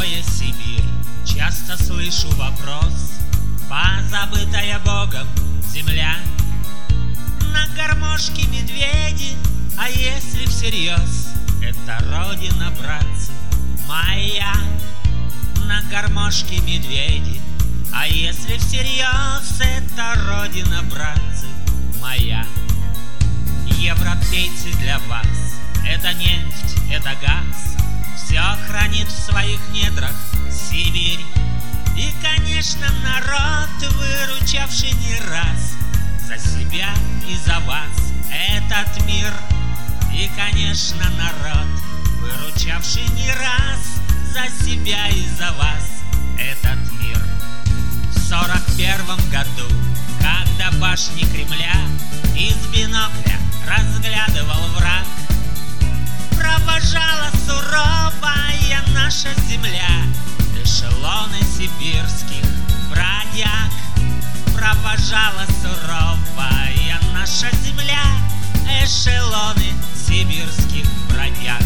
такое Сибирь? Часто слышу вопрос, позабытая Богом земля. На гармошке медведи, а если всерьез, это родина, братцы, моя. На гармошке медведи, а если всерьез, это родина, братцы, моя. Европейцы, для вас это нефть, это газ, все хранит в своих недрах Сибирь. И, конечно, народ, выручавший не раз за себя и за вас этот мир. И, конечно, народ, выручавший не раз за себя и за вас этот мир. В 41-м году, когда башни Кремля из бинокля разглядывал враг, провожала суровая наша земля эшелоны сибирских бродяг. Провожала суровая наша земля эшелоны сибирских бродяг.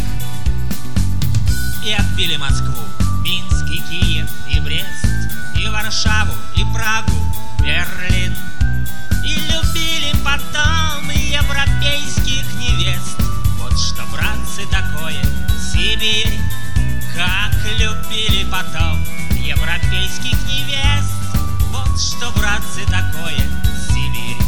И отбили Москву, Минск и Киев и Брест, и Варшаву, и Прагу, Берлин. И любили потом европейских невест. Вот что, братцы, такое Сибирь. Как любили потом европейских невест. Вот что, братцы, такое Сибирь.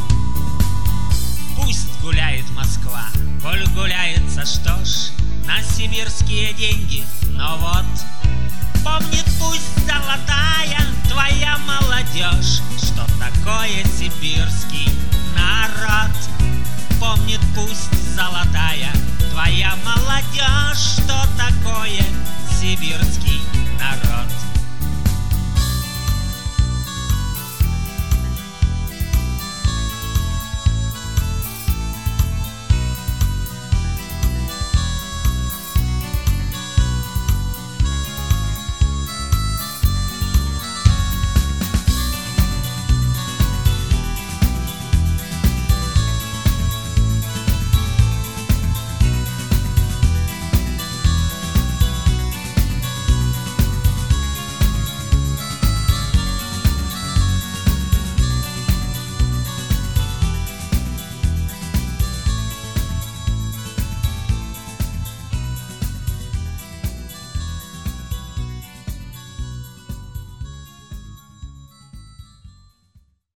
Пусть гуляет Москва, коль гуляется, что ж, на сибирские деньги. Но вот помнит пусть золотая твоя молодежь, что такое сибирский народ. Помнит пусть золотая